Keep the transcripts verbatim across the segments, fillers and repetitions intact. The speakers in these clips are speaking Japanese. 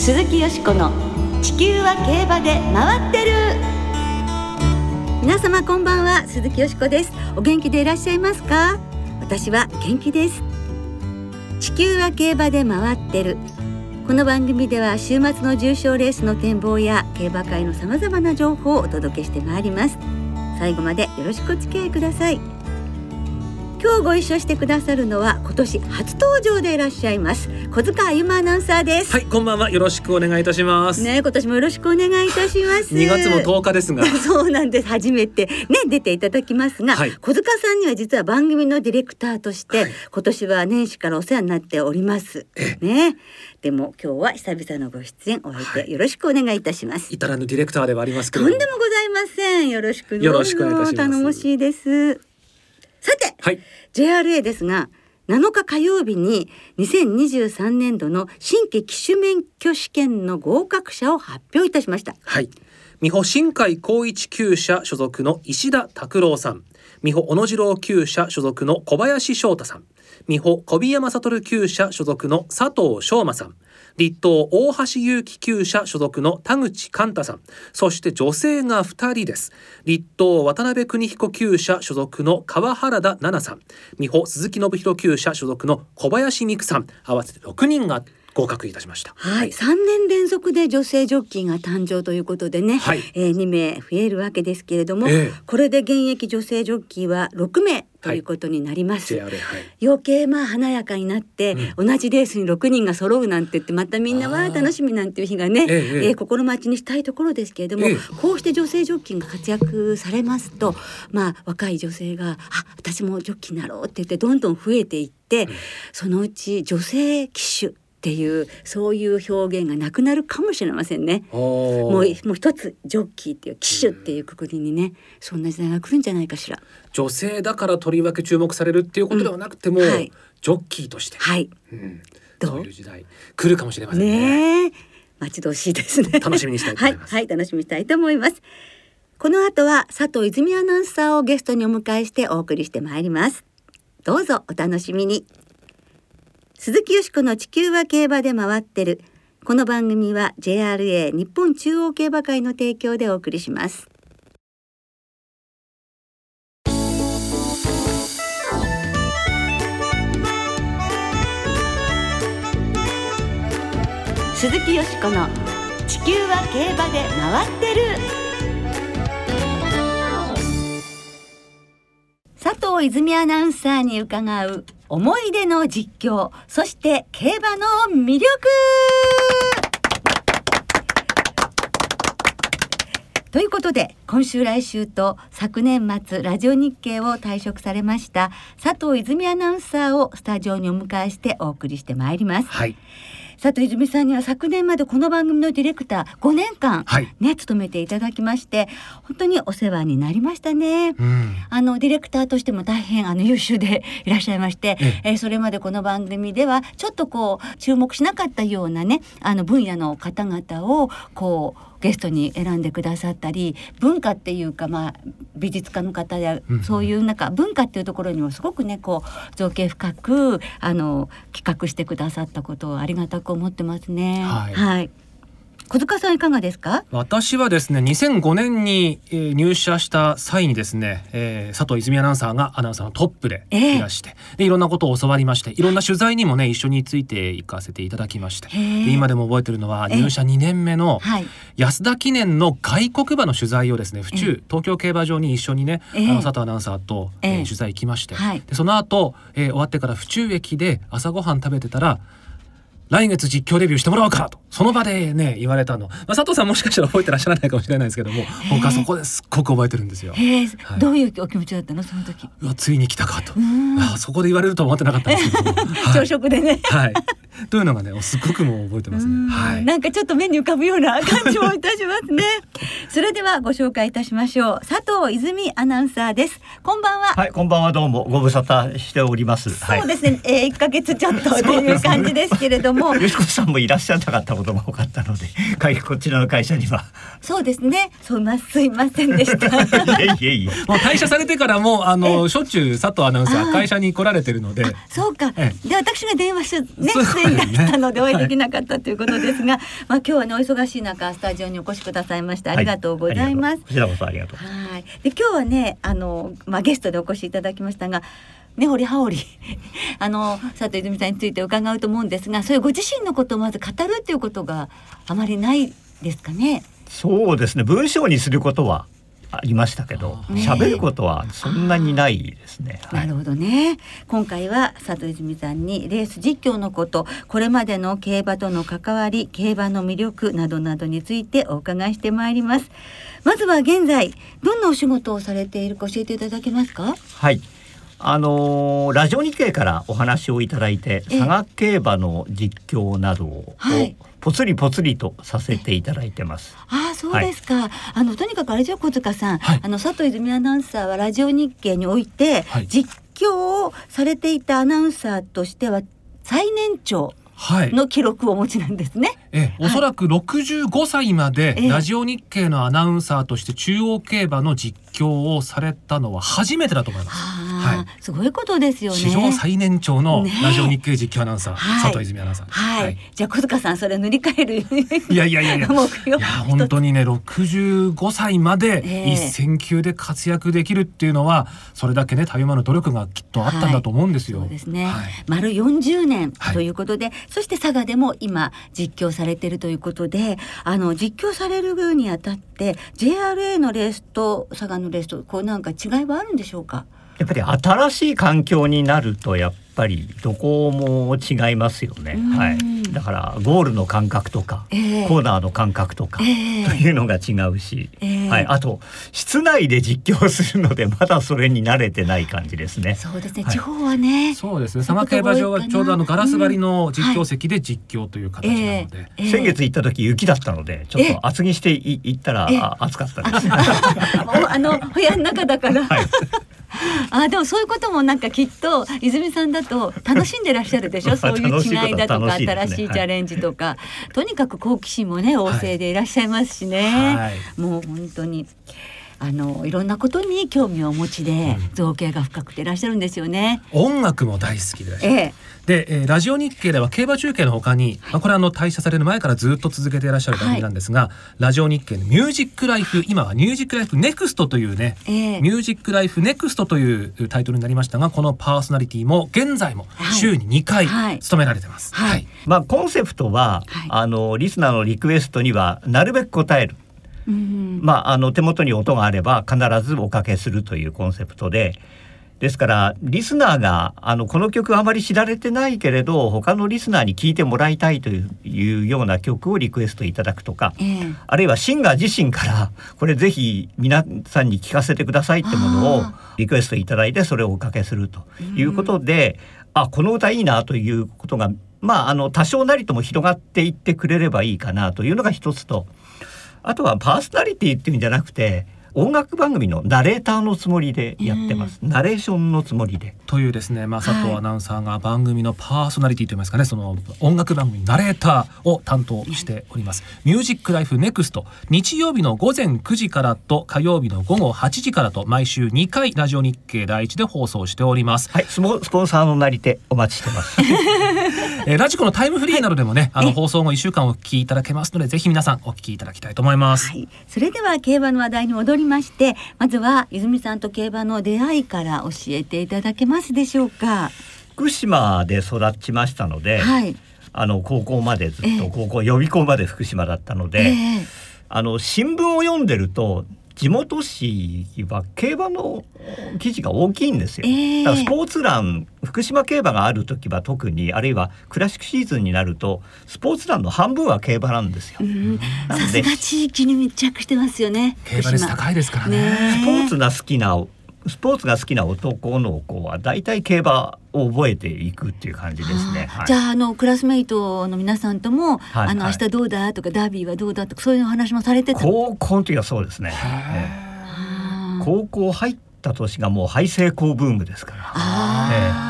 鈴木よしこの地球は競馬で回ってる。皆様こんばんは、鈴木よしこです。お元気でいらっしゃいますか？私は元気です。地球は競馬で回ってる。この番組では週末の重賞レースの展望や競馬界のさまざまな情報をお届けしてまいります。最後までよろしくお付き合いください。今日ご一緒してくださるのは今年初登場でいらっしゃいます小塚あゆまアナウンサーです。 はい、こんばんは。よろしくお願いいたしますね、今年もよろしくお願いいたします。 にがつもとおかですがそうなんです。初めてね出ていただきますが、はい、小塚さんには実は番組のディレクターとして、はい、今年は年始からお世話になっておりますね。でも今日は久々のご出演お相手よろしくお願いいたします。 至らぬディレクターではありますけど、 とんでもございません。よろしくどうぞ。よろしくお願いいたします。頼もしいです。さて、はい、ジェイアールエー ですがなのか火曜日ににせんにじゅうさんねんどの新規騎手免許試験の合格者を発表いたしました。 はい、美穂新海光一厩舎所属の石田拓郎さん、美穂小野次郎厩舎所属の小林翔太さん、美穂小檜山悟厩舎所属の佐藤翔馬さん、立東大橋祐樹厩舎所属の田口寛太さん、そして女性がふたりです。立東渡辺邦彦厩舎所属の川原田奈々さん、美穂鈴木信弘厩舎所属の小林美久さん、合わせてろくにんが合格いたしました。 はい、さんねん連続で女性ジョッキーが誕生ということでね、はい、えー、にめい増えるわけですけれども、えー、これで現役女性ジョッキーはろくめいということになります、はいはい、余計まあ華やかになって、うん、同じレースにろくにんが揃うなんて言ってまたみんなは楽しみなんていう日がね、えーえー、心待ちにしたいところですけれども、えー、こうして女性ジョッキーが活躍されますと、まあ、若い女性があ私もジョッキーになろうって言ってどんどん増えていって、うん、そのうち女性騎手っていうそういう表現がなくなるかもしれませんね。もう、もう一つジョッキーっていう騎手っていうくくりにね、そんな時代が来るんじゃないかしら。 女性だからとりわけ注目されるっていうことではなくても、うん、はい、ジョッキーとして、はい、うん、そういう時代来るかもしれません ね, ね待ち遠しいですね。 楽しみにしたいと思います。 はい、はい、楽しみにしたいと思います。この後は佐藤泉アナウンサーをゲストにお迎えしてお送りしてまいります。どうぞお楽しみに。鈴木よしこの地球は競馬で回ってる。この番組は ジェイアールエー 日本中央競馬会の提供でお送りします。鈴木よしこの地球は競馬で回ってる。佐藤泉アナウンサーに伺う思い出の実況、そして競馬の魅力ということで、今週来週と昨年末ラジオ日経を退職されました佐藤泉アナウンサーをスタジオにお迎えしてお送りしてまいります。はい、佐藤泉さんには昨年までこの番組のディレクターごねんかん、ね、はい、務めていただきまして本当にお世話になりましたね。うん、あのディレクターとしても大変あの優秀でいらっしゃいまして、ええー、それまでこの番組ではちょっとこう注目しなかったようなねあの分野の方々をこうゲストに選んでくださったり、文化っていうか、まあ、美術家の方や、うん、そういうなんか文化っていうところにもすごくねこう造形深くあの企画してくださったことをありがたく思ってますね。はい、はい、小塚さんいかがですか？ 私はですねにせんごねんに、えー、入社した際にですね、えー、佐藤泉アナウンサーがアナウンサーのトップでいらして、えー、でいろんなことを教わりまして、いろんな取材にもね一緒について行かせていただきまして、で今でも覚えてるのは入社にねんめの安田記念の外国馬の取材をですね府中東京競馬場に一緒にね、えー、あの佐藤アナウンサーと、えーえー、取材行きまして、はい、でその後、えー、終わってから府中駅で朝ごはん食べてたら来月実況デビューしてもらおうかとその場でね言われたの、まあ、佐藤さんもしかしたら覚えてらっしゃらないかもしれないですけども、僕はそこですっごく覚えてるんですよ。 へー、はい、どういうお気持ちだったのその時？ うわついに来たかと、あそこで言われるとは思ってなかったんですけども、はい、 朝食でね、はい、 というのがねすっごくもう覚えてますね。はい、 なんかちょっと目に浮かぶような感じもいたしますね。それではご紹介いたしましょう。佐藤泉アナウンサーです。こんばんは。 はい、こんばんは。どうもご無沙汰しております。 そうですね、はい、えー、いっかげつちょっとという感じですけれども、 よしこさんもいらっしゃらなかったことも多かったので、こちらの会社には。 そうですね、そんなすいませんでした。 いえいえいえ。 もう退社されてからもあのしょっちゅう佐藤アナウンサー会社に来られてるので。 そうか。で私が電話し、ね、出演したのでお会いできなかったということですが、はい、まあ今日はねお忙しい中スタジオにお越しくださいましてありがとうございます。はい、 こちらこそありがとう。 はい。で今日はねあのまあゲストでお越しいただきましたが。根掘り葉掘りあの佐藤泉さんについて伺うと思うんですが、そういうご自身のことをまず語るっていうことがあまりないですかね。 そうですね、文章にすることはありましたけど喋、ね、ることはそんなにないですね。 なるほどね。今回は佐藤泉さんにレース実況のこと、これまでの競馬との関わり、競馬の魅力などなどについてお伺いしてまいります。まずは現在どんなお仕事をされているか教えていただけますか。 はい、あのー、ラジオ日経からお話をいただいて佐賀競馬の実況などを、はい、ぽつりぽつりとさせていただいてます。 ああ、そうですか。はい、あのとにかくあれじゃ小塚さん、はい、あの佐藤泉アナウンサーはラジオ日経において、はい、実況をされていたアナウンサーとしては最年長の記録をお持ちなんですね。はい、 えおそらくろくじゅうごさいまでラジオ日経のアナウンサーとして中央競馬の実況をされたのは初めてだと思います。 はい、すごいことですよね。 史上最年長のラジオ日経実況アナウンサー、ね、佐藤泉アナウンサー、 はいはい、じゃあ小塚さんそれ塗り替えるいやいやいやいやいや本当にねろくじゅうごさいまで一線級で活躍できるっていうのは、えー、それだけねたゆまぬ努力がきっとあったんだと思うんですよ。 はい、そうですね、はい、丸よんじゅうねんということで、はい、そして佐賀でも今実況されているということで、あの実況されるにあたって ジェイアールエー のレースと佐賀のレースとこうなんか違いはあるんでしょうか。 やっぱり新しい環境になるとやっぱりどこも違いますよね。はい、だからゴールの感覚とか、えー、コーナーの感覚とか、えー、というのが違うし、えーはい、あと室内で実況するのでまだそれに慣れてない感じですね。 そうですね、はい、地方はねそうですね、佐賀競馬場はちょうどあのガラス張りの実況席で実況という形なので、うんはいえー、先月行った時雪だったのでちょっと厚着して行ったら、えー、暑かったですあの部屋の中だから、はいあでもそういうこともなんかきっと泉さんだと楽しんでらっしゃるでしょそういう違いだとかしい、ね、新しいチャレンジとか、はい、とにかく好奇心もね旺盛でいらっしゃいますしね、はい、もう本当にあのいろんなことに興味をお持ちで、うん、造形が深くていらっしゃるんですよね。 音楽も大好きでいらっしゃる、ええで、えー、ラジオ日経では競馬中継の他に、はいまあ、これはあの退社される前からずっと続けていらっしゃる番組なんですが、はい、ラジオ日経のミュージックライフ、今はミュージックライフネクストというね、えー、ミュージックライフネクストというタイトルになりましたが、このパーソナリティも現在も週ににかい務められてます。 はいはいはいまあ、コンセプトは、はい、あのリスナーのリクエストにはなるべく答える、うんまあ、あの手元に音があれば必ずおかけするというコンセプトで、ですからリスナーがあのこの曲あまり知られてないけれど他のリスナーに聴いてもらいたいという、いうような曲をリクエストいただくとか、えー、あるいはシンガー自身からこれぜひ皆さんに聴かせてくださいってものをリクエストいただいてそれをおかけするということで、あこの歌いいなということが、まあ、あの多少なりとも広がっていってくれればいいかなというのが一つと、あとはパーソナリティっていうんじゃなくて音楽番組のナレーターのつもりでやってます、うん、ナレーションのつもりでというですね、まあ、佐藤アナウンサーが番組のパーソナリティといいますかね、その音楽番組ナレーターを担当しております。ミュージックライフネクスト、日曜日のごぜんくじからと火曜日のごごはちじからと毎週にかいラジオ日経第一で放送しております。 はい、スポ、スポンサーのなり手お待ちしてますえー、ラジコのタイムフリーなどでもね、はい、あの放送後いっしゅうかんお聞きいただけますので、ぜひ皆さんお聞きいただきたいと思います。 はい、それでは競馬の話題に戻りまして、まずは泉さんと競馬の出会いから教えていただけますでしょうか。 福島で育ちましたので、はい、あの高校までずっと、えー、高校予備校まで福島だったので、えー、あの新聞を読んでると地元紙は競馬の記事が大きいんですよ、えー、だからスポーツ欄、福島競馬がある時は特に、あるいはクラシックシーズンになるとスポーツ欄の半分は競馬なんですよ。 さすが地域に密着してますよね。 競馬率高いですからね。 スポーツが好きなスポーツが好きな男の子はだいたい競馬を覚えていくっていう感じですね。 はい、じゃあ、あのクラスメイトの皆さんとも、はい、あの明日どうだとかダービーはどうだとかそういう話もされてた。 高校の時はそうですね。ね高校入った年がもうハイセイコーブームですから。 あ、ええ、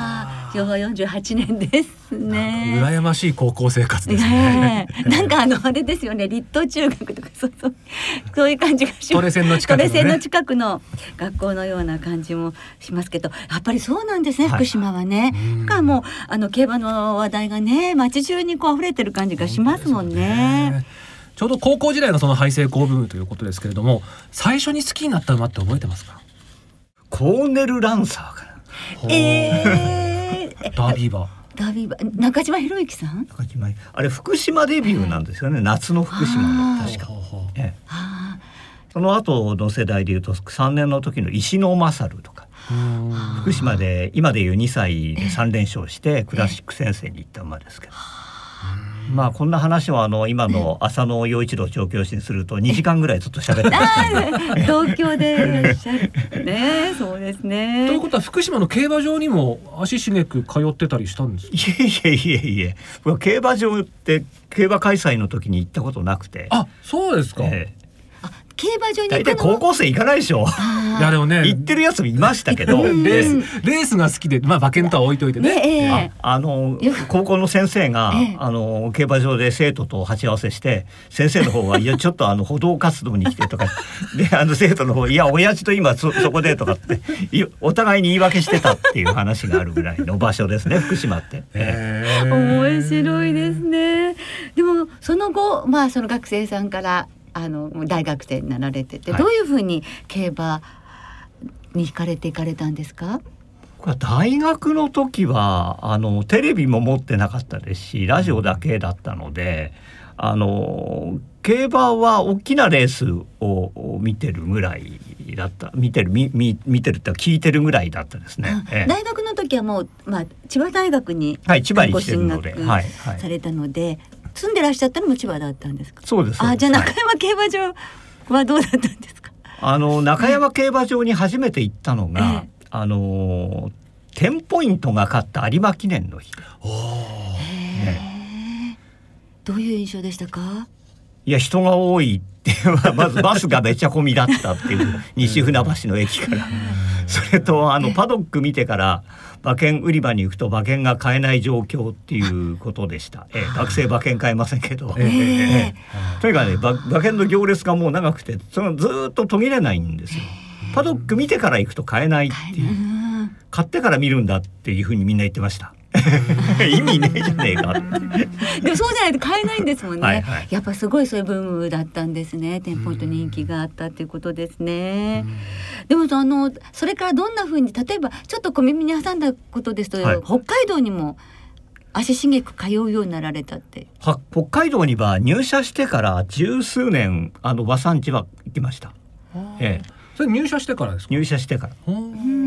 昭和よんじゅうはちねんですね。 羨ましい高校生活ですね。 ねなんかあのあれですよね、立東中学とかそうそうそういう感じがします。 トレセンの近くのね、 トレセンの近くの学校のような感じもしますけど、やっぱりそうなんですね、はい、福島はね。かもうあの競馬の話題がね街中にこう溢れてる感じがしますもんね。 ちょうど高校時代のそのハイセイコーブームということですけれども、最初に好きになった馬って覚えてますか？ コーネルランサーかな。 えー、 ダービー馬。 ダービー馬、中島博之さん。 中島、あれ福島デビューなんですよね、夏の福島の確か。ええ、その後の世代でいうとさんねんの時の石野勝とか、福島で今でいうにさいでさん連勝してクラシック先生に行った馬ですけど、まあこんな話をあの今の浅野陽一郎調教師にするとにじかんぐらいずっと喋ってますね。東京でいらっしゃるね。そうですね。 ということは福島の競馬場にも足しげく通ってたりしたんですか？ いえいえいえいえ、競馬場って競馬開催の時に行ったことなくて。 あ、そうですか。 ええ、 競馬場に大体高校生行かないでしょ。 いやでもね、 行ってるやつもいましたけど、 レースレースが好きで、まあ馬券とは置いといてね。 ねえー、 ああの高校の先生が、えー、あの競馬場で生徒と鉢合わせして、先生の方はいやちょっとあの歩道活動に来てとかで、あの生徒の方いや親父と今 そ, そこでとかってお互いに言い訳してたっていう話があるぐらいの場所ですね、福島って。 えー、面白いですね。でもその後、まあその学生さんからあの大学生になられてて、はい、どういうふうに競馬に惹かれていかれたんですか？ 大学の時はあのテレビも持ってなかったですし、ラジオだけだったので、あの競馬は大きなレースを見てるぐらいだった見てる見見見てるって聞いてるぐらいだったですね。 ええ、大学の時はもう、まあ、千葉大学にご進学されたので、はいはい、住んでらっしゃったのも千葉だったんですか？ そうです。 あ、じゃあ中山競馬場はどうだったんですか？ あの中山競馬場に初めて行ったのが、ええ、あのテンポイントが勝った有馬記念の日。 おー、ね、どういう印象でしたか？ いや人が多いってまずバスがめちゃ混みだったっていう西船橋の駅からそれとあのパドック見てから馬券売り場に行くと馬券が買えない状況っていうことでした。えー、学生馬券買えませんけど、えーえー、とにかくね 馬, 馬券の行列がもう長くてそのずっと途切れないんですよ。パドック見てから行くと買えないっていう、買ってから見るんだっていうふうにみんな言ってました。意味ねえじゃねえかってでもそうじゃないと買えないんですもんね。はい、はい、やっぱすごいそういうブームだったんですね。テンポイント人気があったっていうことですね。でもあのそれからどんな風に、例えばちょっと小耳に挟んだことですと、はい、北海道にも足しげく通うようになられたって。 は北海道には入社してから十数年あの馬産地は行きました。ええ、 それ入社してからですか？ 入社してから。 うん、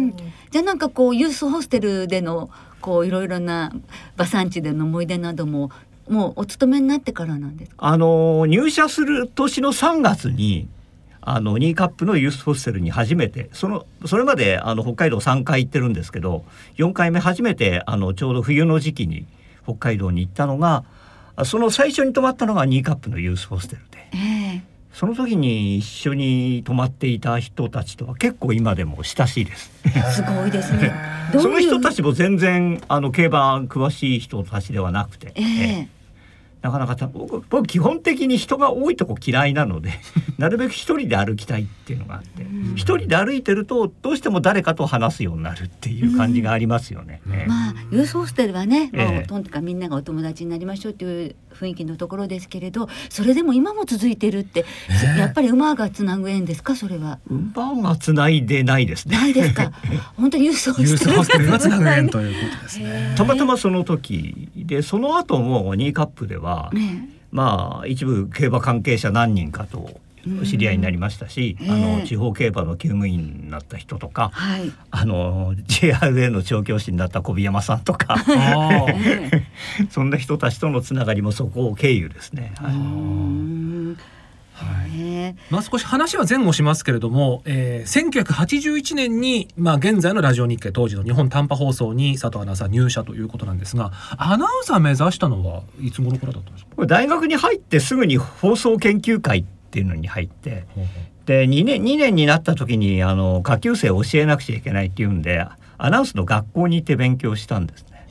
じゃあなんかこうユースホステルでのこういろいろな馬産地での思い出などももうお勤めになってからなんですか？ あの入社する年のさんがつにあのニーカップのユースホステルに初めて、そのそれまであの北海道さんかい行ってるんですけど、よんかいめ初めてあのちょうど冬の時期に北海道に行ったのが、その最初に泊まったのがニーカップのユースホステルで、えー、その時に一緒に泊まっていた人たちとは結構今でも親しいです。 すごいですね。どういうその人たちも全然あの競馬詳しい人たちではなくて、えーえーなかなか僕、僕基本的に人が多いとこ嫌いなのでなるべく一人で歩きたいっていうのがあって、一人で歩いてるとどうしても誰かと話すようになるっていう感じがありますよね。 うんえー、まあユースホステルはね、まあ、とにかくみんながお友達になりましょうっていう雰囲気のところですけれど、それでも今も続いてるって、えー、やっぱり馬がつなぐ縁ですか？それは馬がつないでないですね。 ないですか？本当にユースホステルがつなぐ縁ということですね。 たまたまその時で、その後もニーカップでは、ね、まあ一部競馬関係者何人かと知り合いになりましたし、あの地方競馬の厩務員になった人とか、はい、あの ジェイアールエー の調教師になった小檜山さんとかそんな人たちとのつながりもそこを経由ですね。はいはい、まあ、少し話は前後しますけれども、えー、せんきゅうひゃくはちじゅういちねんに、まあ、現在のラジオ日経、当時の日本短波放送に佐藤アナウンサー入社ということなんですが、アナウンサー目指したのはいつ頃からだったんですか？ 大学に入ってすぐに放送研究会っていうのに入って、ほうほうで 2, 年にねんになった時にあの下級生を教えなくちゃいけないっていうんでアナウンスの学校に行って勉強したんですね。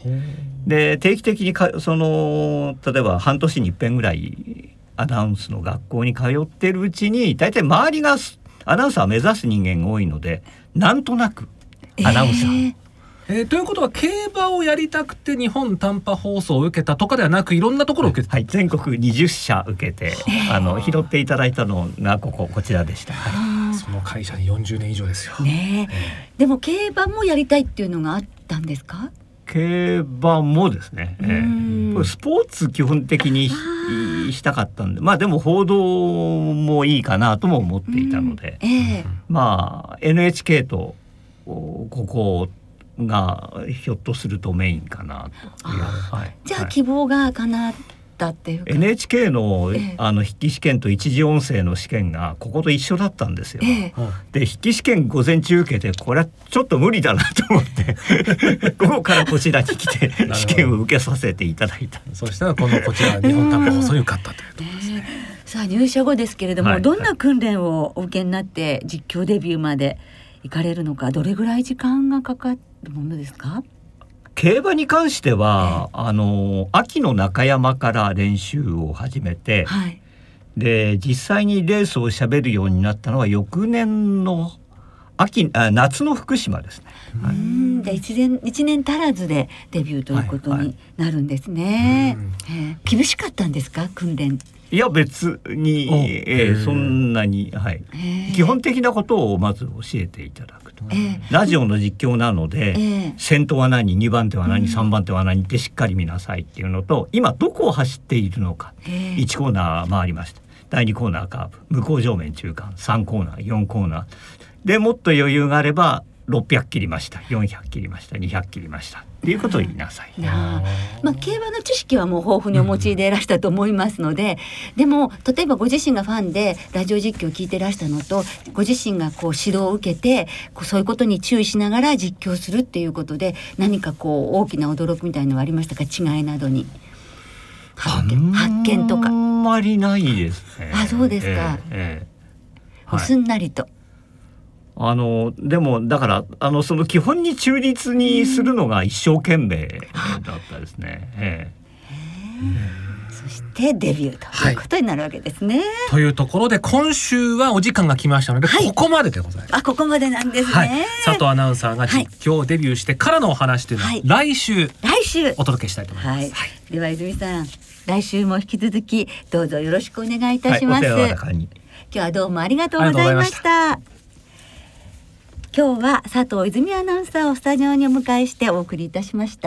で定期的にかその例えば半年に一遍ぐらいアナウンスの学校に通ってるうちに大体周りがアナウンサーを目指す人間が多いのでなんとなくアナウンサー、えーえー、ということは競馬をやりたくて日本短波放送を受けたとかではなくいろんなところを受けて、 はい、全国にじゅっしゃ受けて、えー、あの拾っていただいたのがこここちらでした、 はい、その会社によんじゅうねん以上ですよ、 ねえー、でも競馬もやりたいっていうのがあったんですか？ 競馬もですね、えー、スポーツ基本的にしたかったんで、まあでも報道もいいかなとも思っていたので、えー、まあ エヌエイチケー とここがひょっとするとメインかなという、 はい、じゃあ希望が叶ったっていうか、 エヌエイチケー の、えー、あの筆記試験と一次音声の試験がここと一緒だったんですよ、えー、で筆記試験午前中受けてこれはちょっと無理だなと思って午後からこちらに来て試験を受けさせていただいた。 そしたらこのこちら日本短波放送に受かったというところですね、 えー、さあ入社後ですけれども、はい、どんな訓練をお受けになって実況デビューまで行かれるのか、どれぐらい時間がかかるものですか？ 競馬に関しては、えー、あの秋の中山から練習を始めて、はい、で実際にレースをしゃべるようになったのは翌年の秋あ夏の福島ですね。 うーん、で一年一年足らずでデビューということになるんですね、はいはい、えー、厳しかったんですか訓練？ いや別に、えー、そんなに、はい、基本的なことをまず教えていただくと、えー、ラジオの実況なので、えー、先頭は何、にばん手は何、うん、さんばん手は何ってしっかり見なさいっていうのと、今どこを走っているのか、えー、いちコーナー回りました、だいにコーナーカーブ、向こう上面中間、さんコーナーよんコーナーでもっと余裕があればろっぴゃく切りました、よんひゃく切りました、にひゃく切りましたっていうことを言いなさい。 あ、まあ、競馬の知識はもう豊富にお持ちでいらしたと思いますので、うん、でも例えばご自身がファンでラジオ実況を聞いてらしたのと、ご自身がこう指導を受けてこうそういうことに注意しながら実況するっていうことで何かこう大きな驚きみたいなのはありましたか？違いなどに発見、発見とか。 あんまりないですね。 あ、そうですか、えーえー、すんなりと、 あのでもだからあのその基本に中立にするのが一生懸命だったですね、えー、そしてデビューということになるわけですね、はい、 というところで今週はお時間が来ましたので、はい、ここまででございます。 あ、ここまでなんですね、 はい、佐藤アナウンサーが実況デビューしてからのお話というのは、はい、来週来週お届けしたいと思います、はいはい、 では泉さん、来週も引き続きどうぞよろしくお願いいたします、はい、お手柔らかに。今日はどうもありがとうございました。今日は佐藤泉アナウンサーをスタジオにお迎えしてお送りいたしました。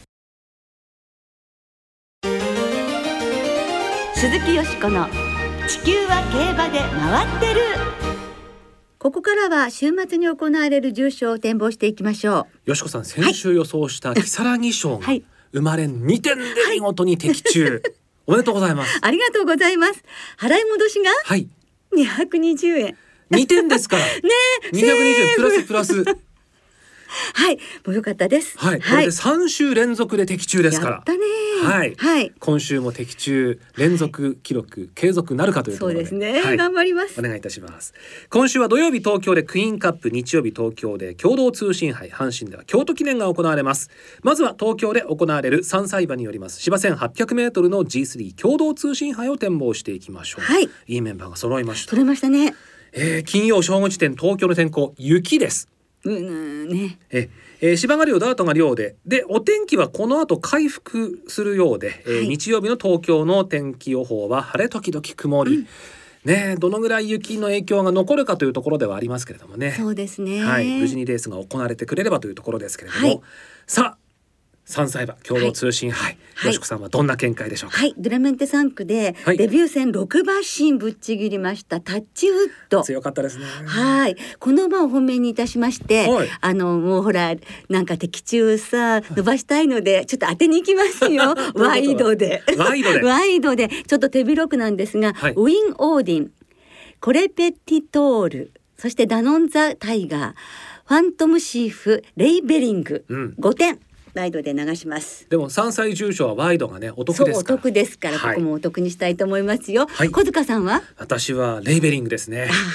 鈴木よしこの地球は競馬で回ってる。ここからは週末に行われる重賞を展望していきましょう。 よしこさん、先週予想した如月賞が生まれにてんで見事に的中、はい、おめでとうございます。 ありがとうございます。払い戻しが、はい、にひゃくにじゅうえん、 にてんですからね、にひゃくにじゅうプラスプラスはい、もう良かったです。 はい、これでさん週連続で的中ですから。 やったね。 はい、はい、今週も的中連続記録継続なるかというところで、 そうですね、はい、頑張ります。 お願いいたします。今週は土曜日東京でクイーンカップ、日曜日東京で共同通信杯、阪神では京都記念が行われます。まずは東京で行われるさんさい馬によります芝 せんはっぴゃくメートル の ジースリー 共同通信杯を展望していきましょう。はい、いいメンバーが揃いました。 揃いましたね。 えー、金曜正午時点東京の天候雪です。 うんね、 ええー、芝が量ダートが量ででお天気はこの後回復するようで、はい、えー、日曜日の東京の天気予報は晴れ時々曇り、うん、ね、どのぐらい雪の影響が残るかというところではありますけれどもね。 そうですね、 はい、無事にレースが行われてくれればというところですけれども、はい、さあさんさい馬共同通信杯、はい、よしこさんはどんな見解でしょうか。 はい、ドゥラメンテさん区でデビュー戦ろくば進ぶっちぎりましたタッチウッド、 強かったですね。 はい、この馬を本命にいたしまして、はい、あのもうほらなんか的中さ伸ばしたいのでちょっと当てに行きますよワイドでワイドでワイドでちょっと手広くなんですが、はい、ウィン・オーディン、コレペティトール、そしてダノン・ザ・タイガー、ファントム・シーフ、レイ・ベリング、うん、ごてんワイドで流します。 でもさんさい重賞はワイドがねお得ですから。 そう、お得ですから、はい、ここもお得にしたいと思いますよ、はい、小塚さんは。 私はレイベリングですね。 はい、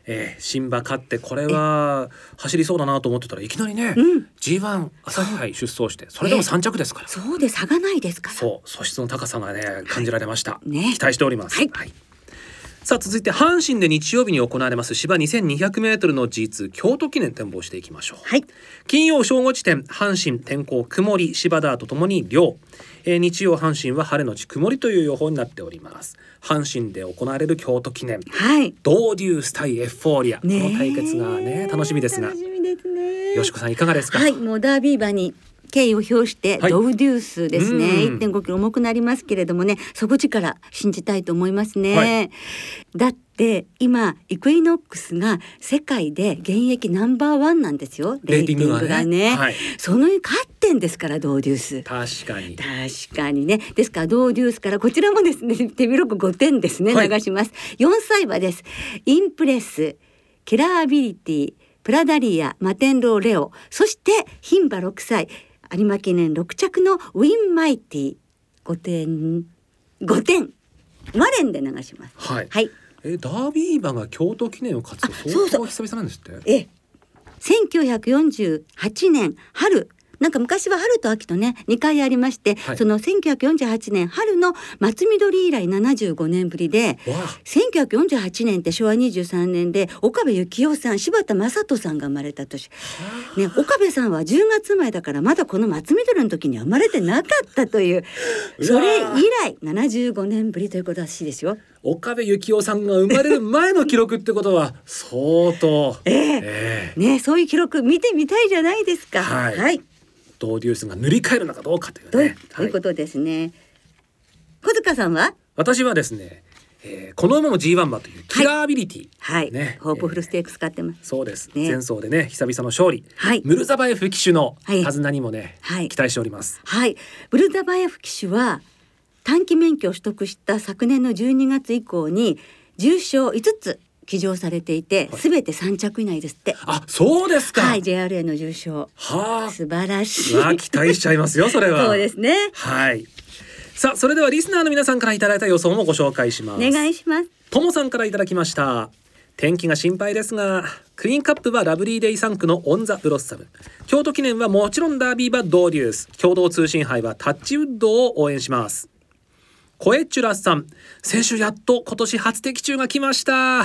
えー、新馬勝ってこれは走りそうだなと思ってたらいきなりね、うん、ジーワン 朝日杯出走してそれでもさん着ですから、 えー、そうで差がないですから、 そう素質の高さがね感じられました、 はいね、 期待しております、 はいはい。さあ続いて阪神で日曜日に行われます芝 にせんにひゃくメートル の ジーツー 京都記念展望していきましょう、 はい、 金曜正午時点阪神天候曇り芝ダートともに良、えー、日曜阪神は晴れのち曇りという予報になっております。阪神で行われる京都記念、 はい、 ドーデュース対エフフォーリア、 ね、 この対決がね楽しみですが、 楽しみですね。 よしこさんいかがですか。 はい、もうダービー馬に敬意を表してドウデュースですね、はい、いってんごキロ重くなりますけれどもね、底力信じたいと思いますね、はい、だって今イクイノックスが世界で現役ナンバーワンなんですよ、レーティングが ね, がね、はい、その勝ってんですからドウデュース、 確かに確かにね。ですからドウデュースからこちらもですね手広くごてんですね、はい、流します。よんさい馬です。インプレス、キラーアビリティ、プラダリア、マテンローレオ、そして牝馬ろくさい有馬記念ろく着のウィンマイティ、ごてんごてんマレンで流します。 はい、 はい、 えダービー馬が京都記念を勝つと相当久々なんですって。 えせんきゅうひゃくよんじゅうはちねん春、なんか昔は春と秋とねにかいありまして、はい、そのせんきゅうひゃくよんじゅうはちねん春の松緑以来ななじゅうごねんぶりで、せんきゅうひゃくよんじゅうはちねんってしょわにじゅうさんねんで岡部幸男さん、柴田正人さんが生まれた年、ね、岡部さんはじゅうがつ生まれだからまだこの松緑の時には生まれてなかったという、それ以来ななじゅうごねんぶりということらしいですよ。 岡部幸男さんが生まれる前の記録ってことは相当えーえーね、そういう記録見てみたいじゃないですか。 はい、 はい、 ドーデュースが塗り替えるのかどうかというね、 ということですね。小塚さんは？ 私はですね、えー、この馬も ジーワン 馬というキラーアビリティ、 はいね、 はい、ホープフルステークス使ってます、 えー、そうです、 ね、 前走でね久々の勝利、 はい、 ムルザバエフ騎手のはい手綱にもね、はい、期待しております。 はい、ブルザバエフ騎手は短期免許を取得した昨年のじゅうにがつ以降に重賞いつつ騎乗されていて、すべ、はい、てさん着以内ですって。 あ、そうですか。 はい、ジェイアールエー の重賞、 はあ、 素晴らしい。 わあ、期待しちゃいますよそれは。 そうですね。 はい。さあそれではリスナーの皆さんからいただいた予想もご紹介します。 お願いします。 ともさんからいただきました。天気が心配ですがクイーンカップはラブリーデイさん区のオンザブロッサム、京都記念はもちろんダービー馬ドーデュース、共同通信杯はタッチウッドを応援します。コエチュラスさん、先週やっと今年初的中が来ました。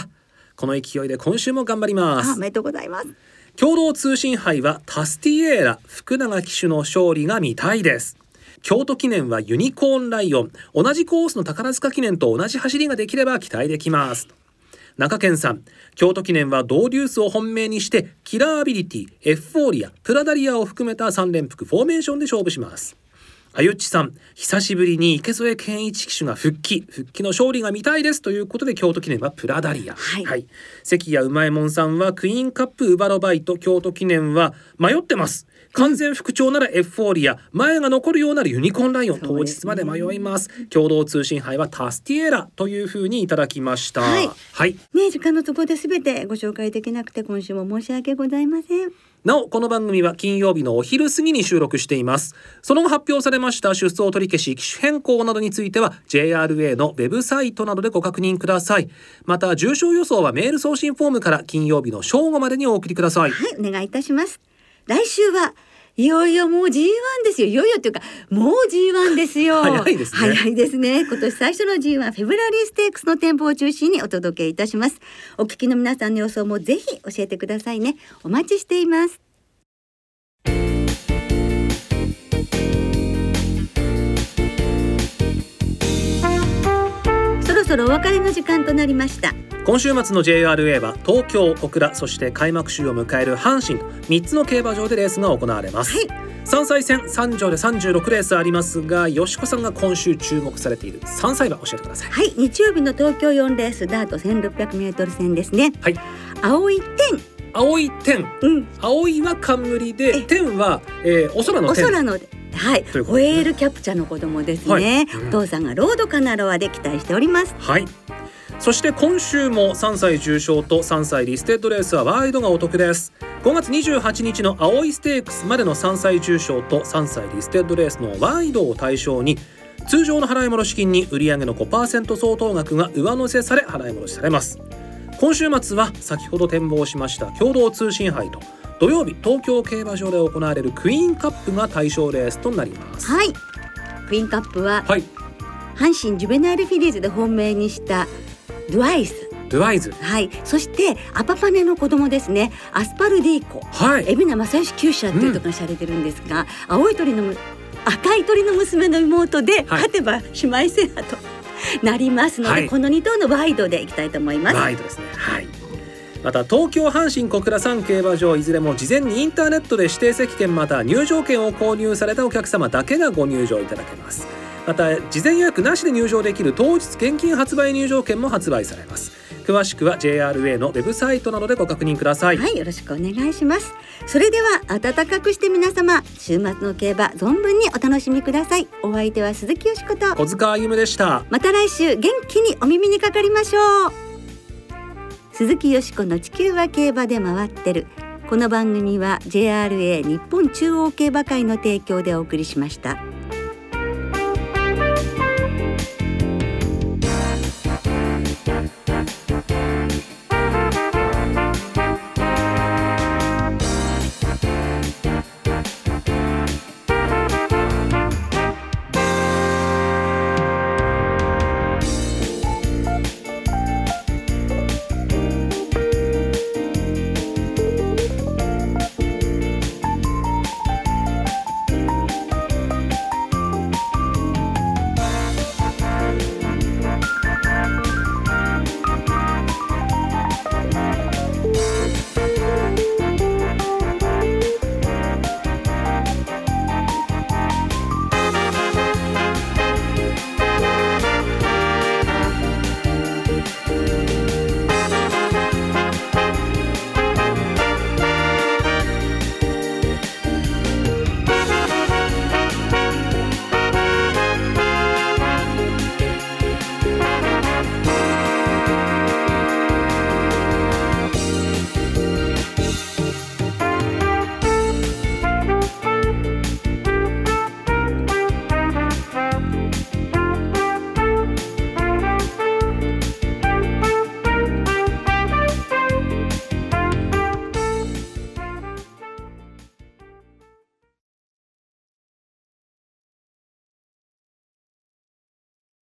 この勢いで今週も頑張ります。 おめでとうございます。 共同通信杯はタスティエーラ福永騎手の勝利が見たいです。京都記念はユニコーンライオン、同じコースの宝塚記念と同じ走りができれば期待できます。中堅さん、京都記念はドーデュースを本命にしてキラーアビリティ、エフフォーリア、プラダリアを含めたさん連複フォーメーションで勝負します。あゆっちさん、久しぶりに池添健一騎手が復帰復帰の勝利が見たいですということで京都記念はプラダリア、 はいはい、関谷うまいもんさんはクイーンカップウバロバイト、京都記念は迷ってます。完全復調ならエフフォーリア、前が残るようならユニコーンライオン、当日まで迷います。共同通信杯はタスティエーラというふうにいただきました。 はい、 はい、 ね、時間のところで全てご紹介できなくて今週も申し訳ございません。 なおこの番組は金曜日のお昼過ぎに収録しています。その後発表されました出走取り消し、機種変更などについては ジェイアールエー のウェブサイトなどでご確認ください。また重賞予想はメール送信フォームから金曜日の正午までにお送りください。 はい、お願いいたします。来週はいよいよもう ジーワン ですよ。いよいよというかもう ジーワン ですよ。 早いですね。 早いですね。今年最初の ジーワン フェブラリーステークスの店舗を中心にお届けいたします。お聞きの皆さんの予想もぜひ教えてくださいね。お待ちしています。そろそろお別れの時間となりました。 今週末の ジェイアールエー は東京、小倉、そして開幕週を迎える阪神みっつの競馬場でレースが行われます、はい、さんさい戦さん条でさんじゅうろくレースありますが、よしこさんが今週注目されているさんさい馬教えてください。 はい、日曜日の東京よんレースダート せんろっぴゃくメートル 戦ですね。 はい、 青い天、 青い天、うん、青いは冠で天は、えー、お空の天、 お空のはい、ホエールキャプチャの子供ですね、はい、うん、お父さんがロードカナロアで期待しております。 はい、そして今週もさんさい重賞とさんさいリステッドレースはワイドがお得です。ごがつにじゅうはちにちの青いステークスまでのさんさい重賞とさんさいリステッドレースのワイドを対象に通常の払い戻し金に売上の ごパーセント 相当額が上乗せされ払い戻しされます。 今週末は先ほど展望しました共同通信杯と土曜日東京競馬場で行われるクイーンカップが対象レースとなります。 はい、クイーンカップは、 はい、 阪神ジュベナイルフィリーズで本命にしたドゥアイズドゥアイズ、 はい、そしてアパパネの子供ですね、アスパルディーコ、はい、海老名正義厩舎っていうところにされてるんですが、うん、青い鳥の赤い鳥の娘の妹で、はい、勝てば姉妹制覇となりますので、はい、このに頭のワイドでいきたいと思います。 ワイドですね、はい。また東京阪神小倉産競馬場いずれも事前にインターネットで指定席券または入場券を購入されたお客様だけがご入場いただけます。また事前予約なしで入場できる当日現金発売入場券も発売されます。詳しくは ジェイアールエー のウェブサイトなどでご確認ください。 はい、よろしくお願いします。それでは暖かくして皆様、週末の競馬存分にお楽しみください。お相手は鈴木よしこと小塚歩でした。 また来週元気にお耳にかかりましょう。鈴木よしこの地球は競馬で回ってる。この番組は ジェイアールエー 日本中央競馬会の提供でお送りしました。